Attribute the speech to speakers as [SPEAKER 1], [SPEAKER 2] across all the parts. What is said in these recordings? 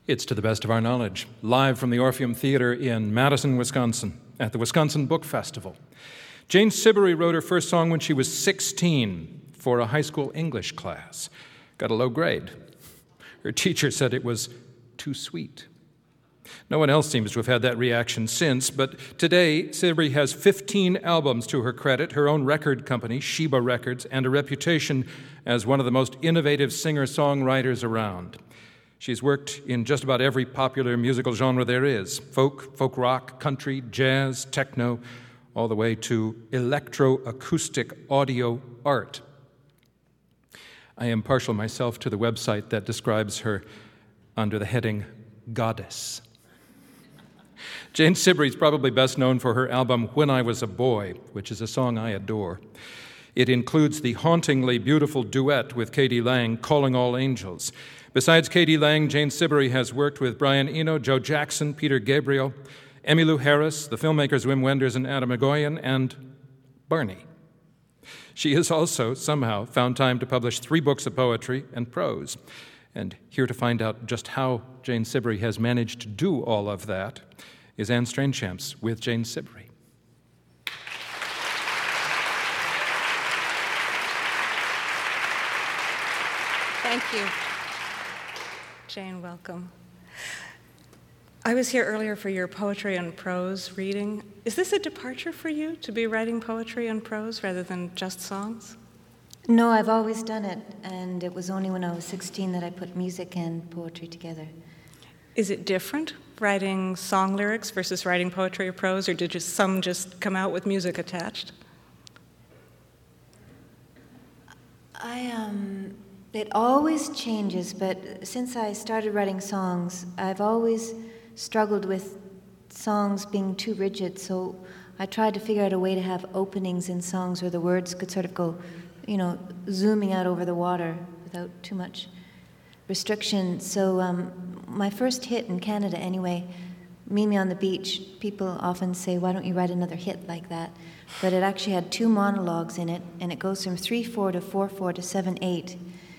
[SPEAKER 1] It's To the Best of Our Knowledge, live from the Orpheum Theater in Madison, Wisconsin, at the Wisconsin Book Festival. Jane Siberry wrote her first song when she was 16 for a high school English class. Got a low grade. Her teacher said it was too sweet. No one else seems to have had that reaction since, but today, Siberry has 15 albums to her credit, her own record company, Sheba Records, and a reputation as one of the most innovative singer-songwriters around. She's worked in just about every popular musical genre there is: folk rock, country, jazz, techno, all the way to electroacoustic audio art. I am partial myself to the website that describes her under the heading Goddess. Jane Siberry is probably best known for her album When I Was a Boy, which is a song I adore. It includes the hauntingly beautiful duet with K.D. Lang, Calling All Angels. Besides K.D. Lang, Jane Siberry has worked with Brian Eno, Joe Jackson, Peter Gabriel, Emmylou Harris, the filmmakers Wim Wenders and Adam Egoyan, and Barney. She has also somehow found time to publish 3 books of poetry and prose. And here to find out just how Jane Siberry has managed to do all of that is Anne Strainchamps with Jane Siberry.
[SPEAKER 2] Thank you. Jane, welcome. I was here earlier for your poetry and prose reading. Is this a departure for you to be writing poetry and prose rather than just songs?
[SPEAKER 3] No, I've always done it, and it was only when I was 16 that I put music and poetry together.
[SPEAKER 2] Is it different, writing song lyrics versus writing poetry or prose, or did some just come out with music attached?
[SPEAKER 3] It always changes, but since I started writing songs, I've always struggled with songs being too rigid, so I tried to figure out a way to have openings in songs where the words could sort of go, zooming out over the water without too much restriction. So my first hit in Canada anyway, Meet Me on the Beach, people often say, why don't you write another hit like that? But it actually had 2 monologues in it, and it goes from 3/4 to 4/4 to 7/8.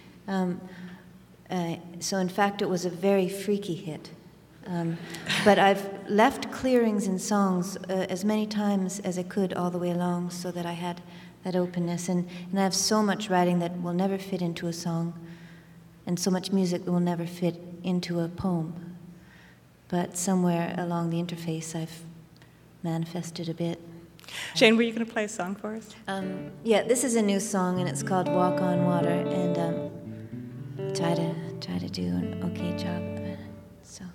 [SPEAKER 3] So in fact, it was a very freaky hit. But I've left clearings in songs as many times as I could all the way along so that I had that openness. And I have so much writing that will never fit into a song, and so much music that will never fit into a poem. But somewhere along the interface, I've manifested a bit.
[SPEAKER 2] Jane, were you going to play a song for us?
[SPEAKER 3] Yeah, this is a new song, and it's called Walk on Water, and try to do an okay job of it. So.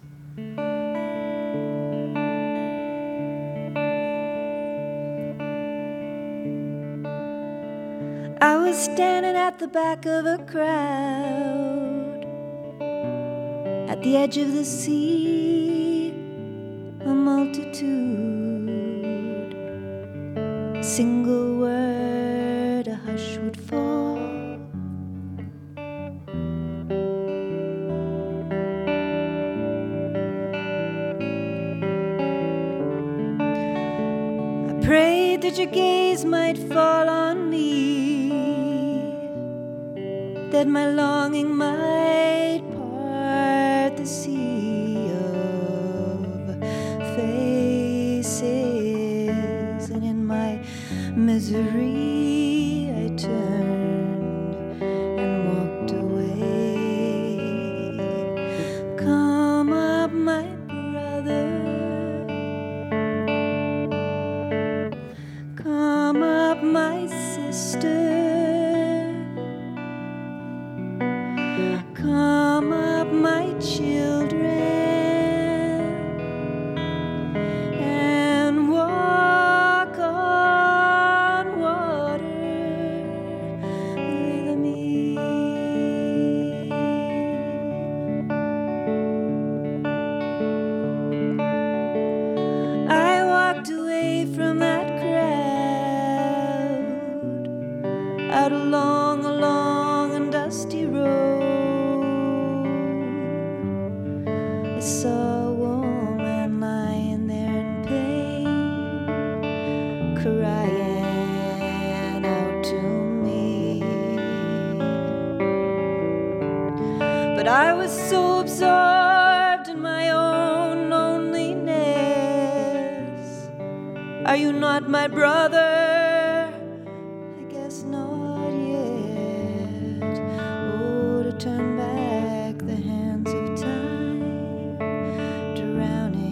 [SPEAKER 3] I was standing at the back of a crowd, at the edge of the sea, a multitude, a single word, a hush would fall. I prayed that your gaze might fall on me, that my longing might part the sea of faces, and in my misery I turned and walked away. Come up, my brother, come up, my sister, come up, my children, and walk on water with me. I walked away from that crowd, out along a long and dusty road. I saw a woman lying there in pain, crying out to me. But I was so absorbed Are you not my brother? I guess not yet. Oh, to turn back the hands of time, drowning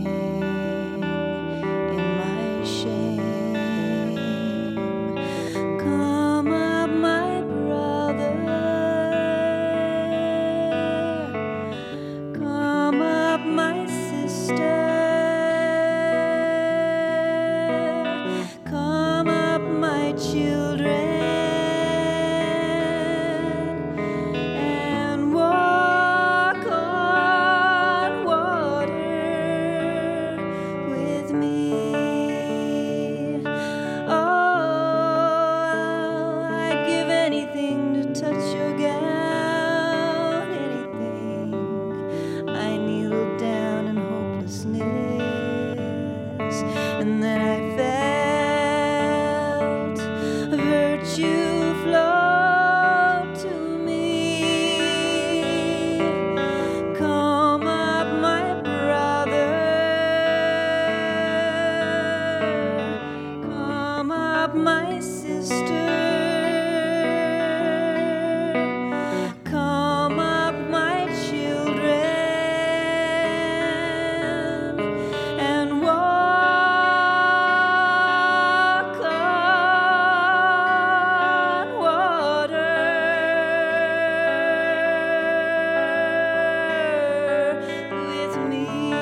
[SPEAKER 3] in my shame. Come up, my brother. Come up, my sister. Come up, my children, and walk on water with me. Oh, I'd give anything to touch your gown, anything. I kneeled down in hopelessness, and then I felt virtue flow to me. Come up, my brother. Come up, my sister. Come up, my children, and walk on water with me.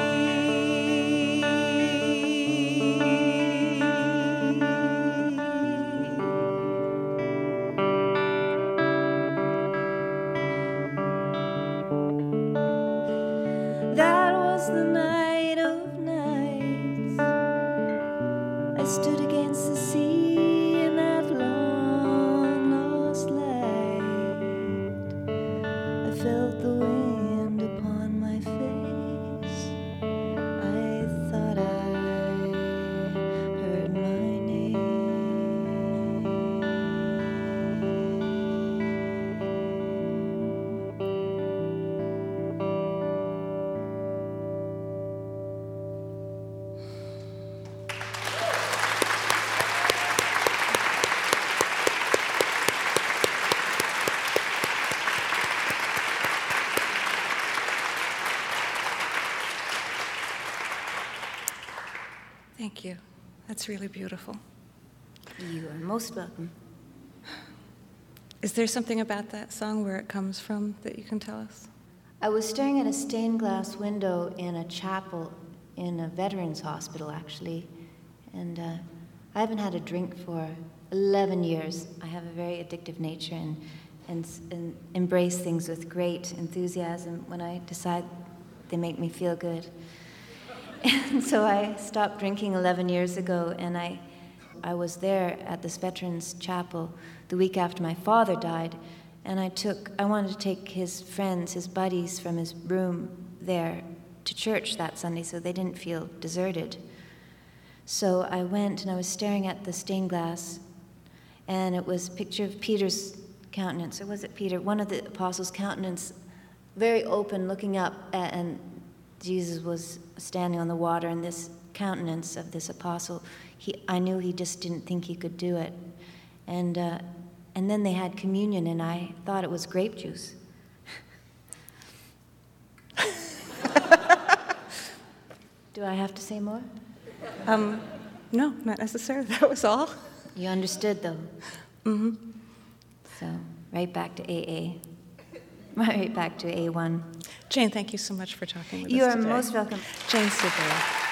[SPEAKER 3] That was the night of nights. I stood against the sea in that long lost light. I felt the wind upon my face. I thought I heard my name.
[SPEAKER 2] Thank you. That's really beautiful.
[SPEAKER 3] You are most welcome.
[SPEAKER 2] Is there something about that song, where it comes from, that you can tell us?
[SPEAKER 3] I was staring at a stained glass window in a chapel in a veterans hospital, actually, and I haven't had a drink for 11 years. I have a very addictive nature and embrace things with great enthusiasm when I decide they make me feel good. And so I stopped drinking 11 years ago, and I was there at this veterans chapel the week after my father died, and I wanted to take his friends, his buddies from his room there to church that Sunday so they didn't feel deserted. So I went, and I was staring at the stained glass, and it was a picture of Peter's countenance, or was it Peter? One of the apostles' countenance, very open, looking up, and Jesus was standing on the water, and this countenance of this apostle, I knew he just didn't think he could do it. And then they had communion, and I thought it was grape juice. Do I have to say more?
[SPEAKER 2] No, not necessarily. That was all.
[SPEAKER 3] You understood, though.
[SPEAKER 2] Mm-hmm.
[SPEAKER 3] So, right back to AA. Right back to A1.
[SPEAKER 2] Jane, thank you so much for talking with
[SPEAKER 3] You
[SPEAKER 2] us
[SPEAKER 3] are
[SPEAKER 2] today.
[SPEAKER 3] most welcome.
[SPEAKER 2] Jane Siberry.